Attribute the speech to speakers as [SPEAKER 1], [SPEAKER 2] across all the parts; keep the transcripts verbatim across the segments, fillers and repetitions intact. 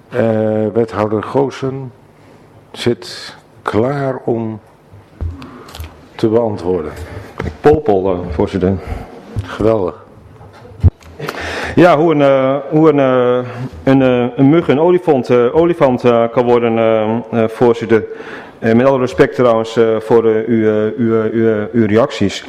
[SPEAKER 1] Uh, wethouder Goossen zit klaar om te beantwoorden.
[SPEAKER 2] Ik polpol, uh, voorzitter.
[SPEAKER 1] Geweldig.
[SPEAKER 2] Ja, hoe een, uh, hoe een, uh, een, uh, een mug een olifant, uh, olifant uh, kan worden, uh, uh, voorzitter. Uh, met alle respect trouwens uh, voor uh, uw, uh, uw, uh, uw reacties.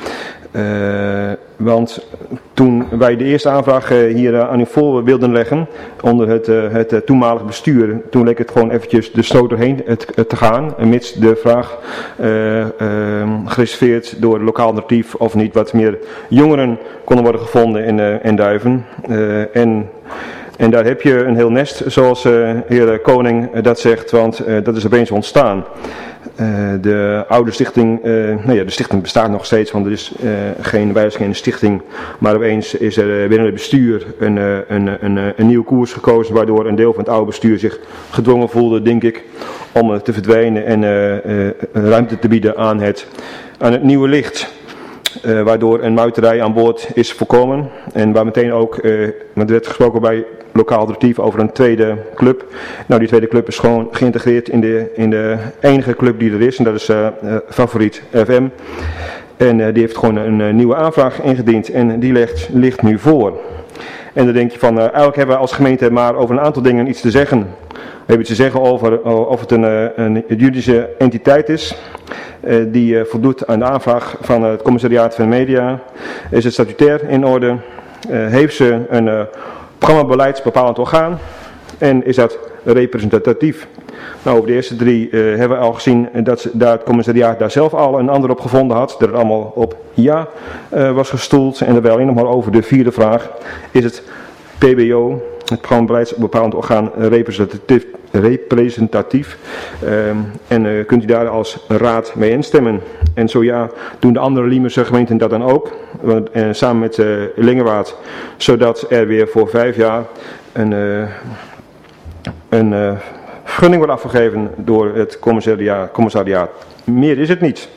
[SPEAKER 2] Uh, want toen wij de eerste aanvraag uh, hier uh, aan u voor wilden leggen, onder het, uh, het uh, toenmalig bestuur, toen leek het gewoon eventjes de stoot doorheen uh, te gaan, mits de vraag uh, uh, gereserveerd door het lokaal alternatief of niet wat meer jongeren konden worden gevonden in, uh, in Duiven. Uh, en... En daar heb je een heel nest, zoals uh, heer Koning uh, dat zegt, want uh, dat is opeens ontstaan. Uh, de oude stichting, uh, nou ja, de stichting bestaat nog steeds, want er is uh, geen wijziging in de stichting. Maar opeens is er uh, binnen het bestuur een, uh, een, een, een, een nieuwe koers gekozen, waardoor een deel van het oude bestuur zich gedwongen voelde, denk ik, om uh, te verdwijnen en uh, uh, ruimte te bieden aan het, aan het nieuwe licht. Uh, waardoor een muiterij aan boord is voorkomen. En waar meteen ook, uh, want er werd gesproken bij lokaal alternatief over een tweede club. Nou, die tweede club is gewoon geïntegreerd in de, in de enige club die er is. En dat is uh, uh, Favoriet F M. En uh, die heeft gewoon een uh, nieuwe aanvraag ingediend. En die ligt, ligt nu voor. En dan denk je van, uh, eigenlijk hebben we als gemeente maar over een aantal dingen iets te zeggen. We hebben iets te zeggen over uh, of het een, uh, een juridische entiteit is. Uh, die uh, voldoet aan de aanvraag van uh, het commissariaat van media. Is het statutair in orde? Uh, heeft ze een uh, programmabeleidsbepalend orgaan? En is dat representatief? Nou, over de eerste drie uh, hebben we al gezien dat ze, daar het commissariaat daar zelf al een ander op gevonden had. Dat het allemaal op ja uh, was gestoeld. En dan wel alleen nog maar over de vierde vraag. Is het P B O, het programmabeleidsbepalend orgaan, representatief? representatief um, en uh, kunt u daar als raad mee instemmen? En zo ja, doen de andere Liemerse gemeenten dat dan ook, want, uh, samen met uh, Lingewaard, zodat er weer voor vijf jaar een, uh, een uh, vergunning wordt afgegeven door het commissariaat. commissariaat. Meer is het niet.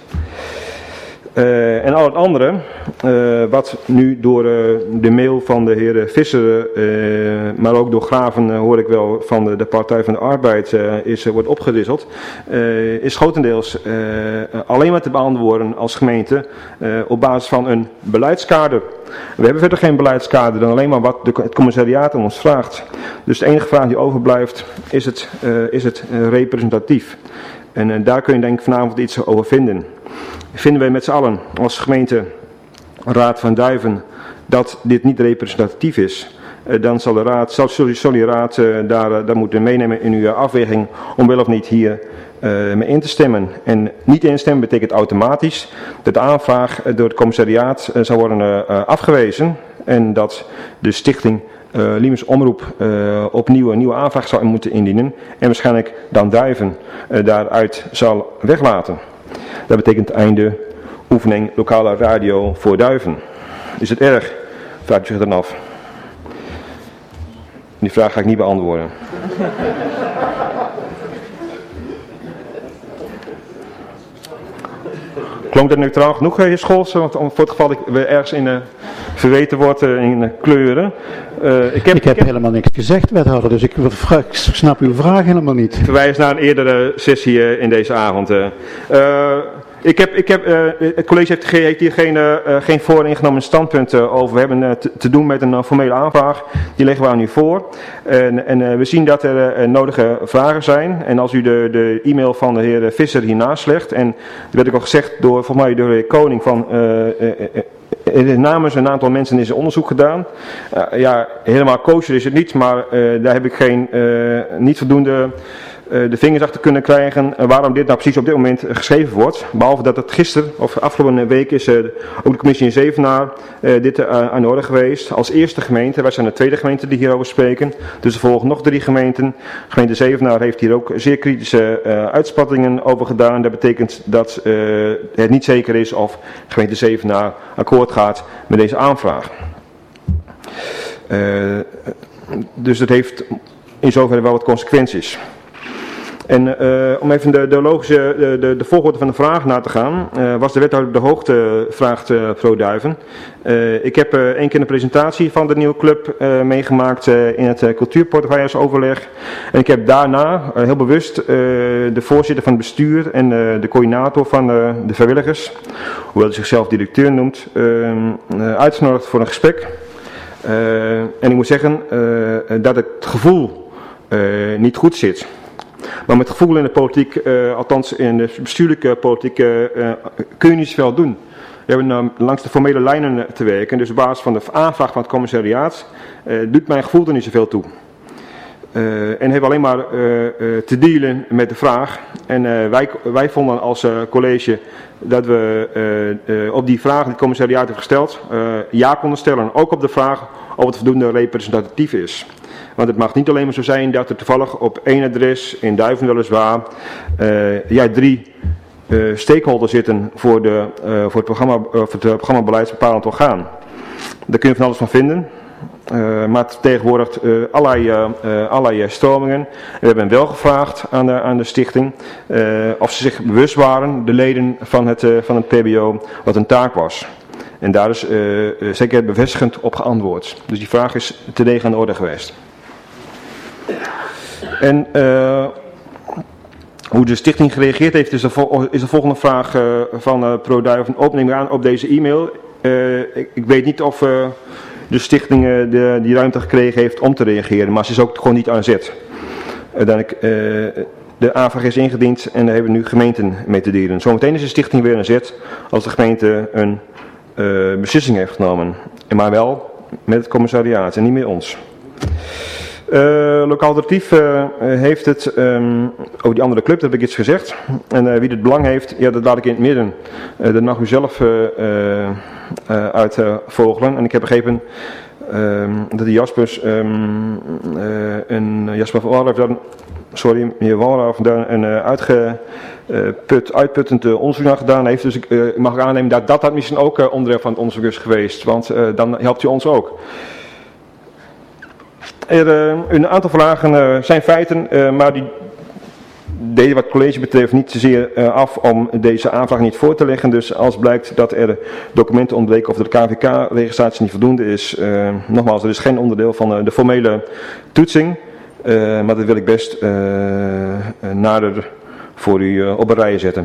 [SPEAKER 2] Uh, en al het andere, uh, wat nu door uh, de mail van de heer Visser, uh, maar ook door Graven uh, hoor ik wel van de, de Partij van de Arbeid uh, is, uh, wordt opgedisseld, uh, is grotendeels uh, alleen maar te beantwoorden als gemeente uh, op basis van een beleidskader. We hebben verder geen beleidskader dan alleen maar wat de, het commissariaat ons vraagt. Dus de enige vraag die overblijft is het, uh, is het uh, representatief. En uh, daar kun je denk ik vanavond iets over vinden. Vinden wij met z'n allen als gemeente Raad van Duiven dat dit niet representatief is, uh, dan zal de raad, zal, zal die raad uh, daar, uh, daar moeten meenemen in uw afweging om wel of niet hier uh, mee in te stemmen. En niet instemmen betekent automatisch dat de aanvraag uh, door het commissariaat uh, zal worden uh, afgewezen en dat de stichting Uh, Liemers Omroep uh, opnieuw een nieuwe aanvraag zou moeten indienen en waarschijnlijk dan Duiven uh, daaruit zal weglaten. Dat betekent einde oefening lokale radio voor Duiven. Is het erg? Vraagt u zich dan af. Die vraag ga ik niet beantwoorden. Klonk dat neutraal genoeg, heer Scholz? Want voor het geval dat ik ergens in uh, verweten word uh, in uh, kleuren. Uh, ik heb,
[SPEAKER 3] ik heb, ik heb helemaal niks gezegd, wethouder, dus ik, ik snap uw vraag helemaal niet.
[SPEAKER 2] Ik verwijs naar een eerdere sessie uh, in deze avond. Uh. Uh, Ik heb, ik heb, uh, het college heeft, heeft hier geen, uh, geen vooringenomen standpunt uh, over. We hebben uh, te, te doen met een uh, formele aanvraag. Die leggen we aan u voor. En, en uh, we zien dat er uh, nodige vragen zijn. En als u de, de e-mail van de heer Visser hiernaast legt. En er werd ook al gezegd door, volgens mij door de heer Koning van... Uh, uh, uh, Er is namens een aantal mensen is onderzoek gedaan. Uh, ja, helemaal kosher is het niet, maar uh, daar heb ik geen, uh, niet voldoende uh, de vingers achter kunnen krijgen uh, waarom dit nou precies op dit moment uh, geschreven wordt. Behalve dat het gisteren, of afgelopen week, is uh, ook de commissie in Zevenaar uh, dit uh, aan de orde geweest. Als eerste gemeente, wij zijn de tweede gemeente die hierover spreken. Dus er volgen nog drie gemeenten. Gemeente Zevenaar heeft hier ook zeer kritische uh, uitspattingen over gedaan. Dat betekent dat uh, het niet zeker is of gemeente Zevenaar akkoord gaat met deze aanvraag. Uh, dus dat heeft in zoverre wel wat consequenties. En uh, om even de, de logische, de, de, de volgorde van de vraag na te gaan, uh, was de wethouder de hoogte, vraagt uh, Pro Duiven. Uh, ik heb uh, één keer een presentatie van de nieuwe club uh, meegemaakt uh, in het uh, cultuurportefeuilleoverleg. En ik heb daarna uh, heel bewust uh, de voorzitter van het bestuur en uh, de coördinator van uh, de vrijwilligers, hoewel hij zichzelf directeur noemt, uh, uh, uitgenodigd voor een gesprek. Uh, en ik moet zeggen uh, dat het gevoel uh, niet goed zit. Maar met het gevoel in de politiek, uh, althans in de bestuurlijke politiek, uh, uh, kun je niet zoveel doen. We hebben uh, langs de formele lijnen te werken, dus op basis van de aanvraag van het commissariaat uh, doet mijn gevoel er niet zoveel toe. Uh, en hebben alleen maar uh, uh, te dealen met de vraag. En uh, wij, wij vonden als uh, college dat we uh, uh, op die vraag die het commissariaat heeft gesteld, uh, ja konden stellen. Ook op de vraag of het voldoende representatief is. Want het mag niet alleen maar zo zijn dat er toevallig op één adres, in Duiven weliswaar, uh, ja, drie uh, stakeholders zitten voor, de, uh, voor, het programma, uh, voor het programma beleidsbepalend orgaan. Daar kun je van alles van vinden. Uh, maar het vertegenwoordigt uh, allerlei, uh, uh, allerlei stromingen. We hebben wel gevraagd aan de, aan de stichting uh, of ze zich bewust waren, de leden van het, uh, van het P B O, wat een taak was. En daar is uh, uh, zeker bevestigend op geantwoord. Dus die vraag is terdege aan de orde geweest. En uh, hoe de stichting gereageerd heeft is de, vol is de volgende vraag uh, van uh, Pro Duiven. Opening aan op deze e-mail. Uh, ik, ik weet niet of uh, de stichting uh, de, die ruimte gekregen heeft om te reageren, maar ze is ook gewoon niet aan zet. Uiteindelijk, uh, de aanvraag is ingediend en daar hebben we nu gemeenten mee te delen. Zometeen is de stichting weer aan zet als de gemeente een uh, beslissing heeft genomen. Maar wel met het commissariaat en niet met ons. Uh, Lokaal Alternatief uh, heeft het um, over die andere club, dat heb ik iets gezegd. En uh, wie het belang heeft, ja, dat laat ik in het midden. Uh, dat mag u zelf uh, uh, uh, uitvogelen. Uh, en ik heb begrepen uh, dat de Jaspers um, uh, en Jasper van Walraaf dan, sorry, meneer Walraaf daar een uh, uitgeput, uitputtend uh, onderzoek naar gedaan heeft. Dus ik uh, mag aannemen dat dat, dat misschien ook uh, onderdeel van het onderzoek is geweest. Want uh, dan helpt u ons ook. Er, uh, een aantal vragen uh, zijn feiten, uh, maar die deden wat het college betreft niet zozeer uh, af om deze aanvraag niet voor te leggen. Dus als blijkt dat er documenten ontbreken of de K V K-registratie niet voldoende is, uh, nogmaals, dat is geen onderdeel van uh, de formele toetsing. Uh, maar dat wil ik best uh, nader voor u uh, op een rij zetten.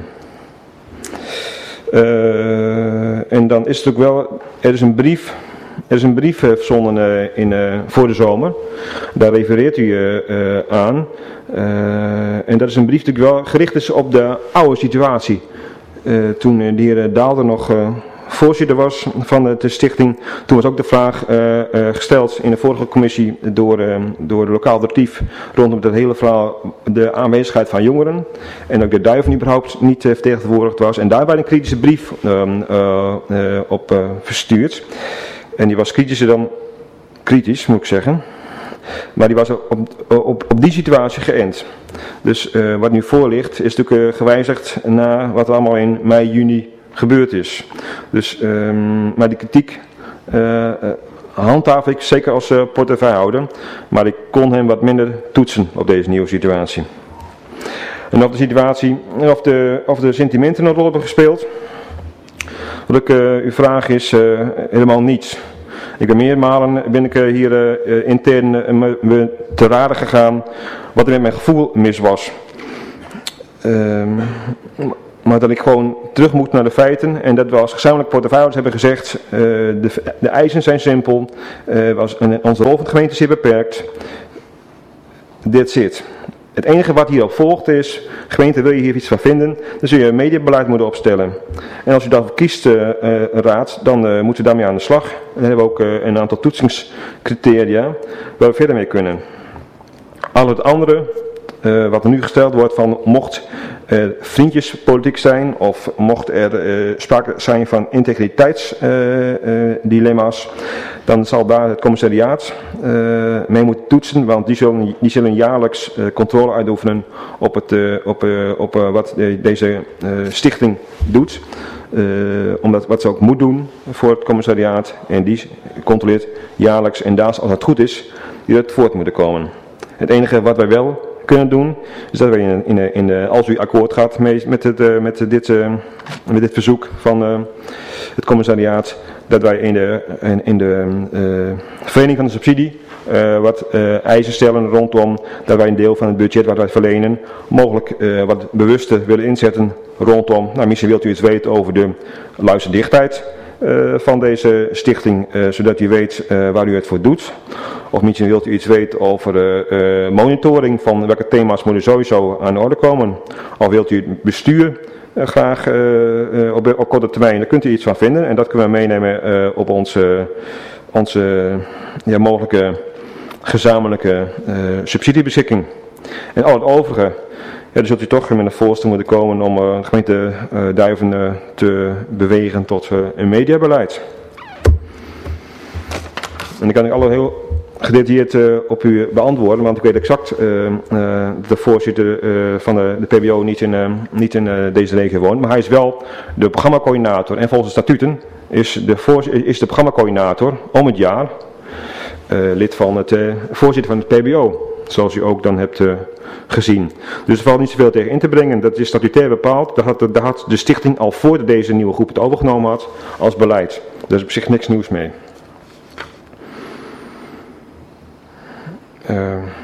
[SPEAKER 2] Uh, en dan is het ook wel, er is een brief... Er is een brief uh, verzonden uh, in, uh, voor de zomer. Daar refereert u uh, uh, aan. Uh, en dat is een brief die wel gericht is op de oude situatie. Uh, toen uh, de heer Daalder nog uh, voorzitter was van de stichting. Toen was ook de vraag uh, uh, gesteld in de vorige commissie door, uh, door de Lokaal Alternatief rondom het hele verhaal de aanwezigheid van jongeren. En ook de Duiven überhaupt niet uh, vertegenwoordigd was. En daar werd een kritische brief uh, uh, uh, op uh, verstuurd. En die was kritischer dan kritisch, moet ik zeggen. Maar die was op, op, op die situatie geënt. Dus uh, wat nu voor ligt is natuurlijk uh, gewijzigd na wat er allemaal in mei, juni gebeurd is. Dus, um, maar die kritiek uh, uh, handhaaf ik zeker als uh, portefeuillehouder. Maar ik kon hem wat minder toetsen op deze nieuwe situatie. En of de situatie, of de, of de sentimenten een rol hebben gespeeld. Wat ik uh, uw vraag is uh, helemaal niets. Ik ben meermalen ben ik uh, hier uh, intern uh, me, me te raden gegaan wat er met mijn gevoel mis was. Uh, maar dat ik gewoon terug moet naar de feiten en dat we als gezamenlijk portefeuillehouders hebben gezegd, uh, de, de eisen zijn simpel, uh, was, en onze rol van de gemeente is zeer beperkt. That's it. Het enige wat hierop volgt is, gemeente, wil je hier iets van vinden, dan zul je een mediabeleid moeten opstellen. En als u daarvoor kiest, uh, uh, raad, dan uh, moeten we daarmee aan de slag. En dan hebben we ook uh, een aantal toetsingscriteria waar we verder mee kunnen. Al het andere, uh, wat er nu gesteld wordt van mocht er vriendjespolitiek zijn of mocht er uh, sprake zijn van integriteitsdilemma's, uh, uh, dan zal daar het commissariaat uh, mee moeten toetsen, want die zullen, die zullen jaarlijks uh, controle uitoefenen op, het, uh, op, uh, op uh, wat de, deze uh, stichting doet. Uh, omdat wat ze ook moet doen voor het commissariaat en die controleert jaarlijks en daar als het goed is, die het voort moeten komen. Het enige wat wij wel kunnen doen. Dus dat wij in, in, in, in, als u akkoord gaat mee, met, het, met, dit, met dit verzoek van uh, het commissariaat, dat wij in de, in, in de uh, verlening van de subsidie uh, wat uh, eisen stellen rondom dat wij een deel van het budget wat wij verlenen mogelijk uh, wat bewuster willen inzetten rondom, nou misschien wilt u iets weten over de luisterdichtheid uh, van deze stichting, uh, zodat u weet uh, waar u het voor doet. Of misschien wilt u iets weten over uh, uh, monitoring van welke thema's moeten sowieso aan de orde komen. Of wilt u het bestuur uh, graag uh, uh, op, op korte termijn, daar kunt u iets van vinden. En dat kunnen we meenemen uh, op onze, onze ja, mogelijke gezamenlijke uh, subsidiebeschikking. En al het overige, ja, dan zult u toch met een voorstel moeten komen om uh, de gemeente uh, Duiven uh, te bewegen tot uh, een mediabeleid. En dan kan ik alle heel gedetailleerd uh, op u beantwoorden, want ik weet exact uh, uh, de voorzitter uh, van de, de P B O niet in, uh, niet in uh, deze regio woont, maar hij is wel de programmacoördinator en volgens de statuten is de, voor, is de programmacoördinator om het jaar uh, lid van het uh, voorzitter van het P B O, zoals u ook dan hebt uh, gezien. Dus er valt niet zoveel tegen in te brengen, dat is statutair bepaald, daar had, daar had de stichting al voordat deze nieuwe groep het overgenomen had als beleid. Daar is op zich niks nieuws mee. Uh,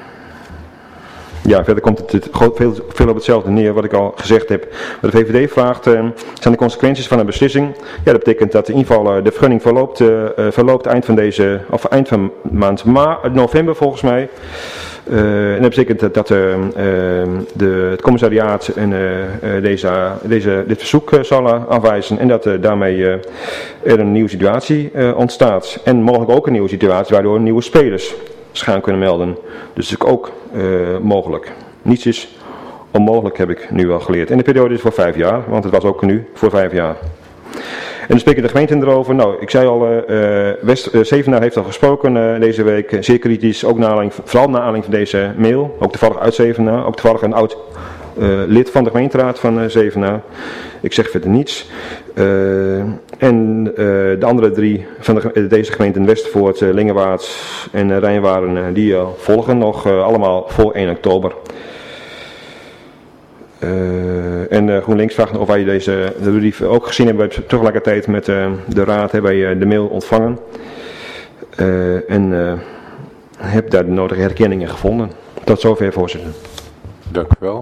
[SPEAKER 2] ja, verder komt het, het veel, veel op hetzelfde neer wat ik al gezegd heb. Wat de V V D vraagt, uh, zijn de consequenties van een beslissing. Ja, dat betekent dat in ieder geval uh, de vergunning verloopt, uh, verloopt eind van deze, of eind van maand ma november volgens mij. Uh, en dat betekent dat, dat uh, uh, de, het commissariaat en, uh, uh, deze, deze, dit verzoek uh, zal uh, afwijzen en dat uh, daarmee uh, er een nieuwe situatie uh, ontstaat. En mogelijk ook een nieuwe situatie waardoor nieuwe spelers zich gaan kunnen melden. Dus dat is ook uh, mogelijk. Niets is onmogelijk, heb ik nu al geleerd. En de periode is voor vijf jaar, want het was ook nu voor vijf jaar. En dan spreken de gemeenten erover. Nou, ik zei al, uh, West uh, Zevenaar heeft al gesproken uh, deze week. Zeer kritisch, ook naar aanleiding, vooral naar aanleiding van deze mail. Ook toevallig uit Zevenaar. Ook toevallig een oud uh, lid van de gemeenteraad van uh, Zevenaar. Ik zeg verder niets. Uh, en uh, de andere drie van de, deze gemeenten, Westervoort, uh, Lingewaard en uh, Rijnwaarden, uh, die uh, volgen nog uh, allemaal voor één oktober. Uh, en uh, GroenLinks vraagt of wij deze de brief ook gezien hebben. We hebben tegelijkertijd met uh, de raad hebben wij uh, de mail ontvangen. Uh, en uh, heb daar de nodige herkenningen gevonden. Tot zover, voorzitter.
[SPEAKER 1] Dank u wel.